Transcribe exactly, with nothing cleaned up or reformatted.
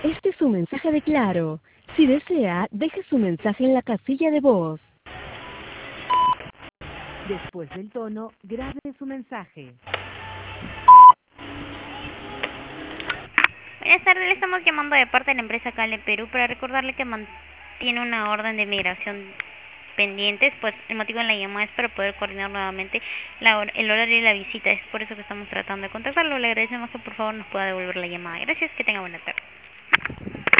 Este es un mensaje de Claro. Si desea, deje su mensaje en la casilla de voz. Después del tono, grabe su mensaje. Buenas tardes, le estamos llamando de parte de la empresa Cale Perú para recordarle que mantiene una orden de migración pendientes. Pues el motivo de la llamada es para poder coordinar nuevamente la hora- el horario de la visita. Es por eso que estamos tratando de contactarlo. Le agradecemos que por favor nos pueda devolver la llamada. Gracias, que tenga buena tarde.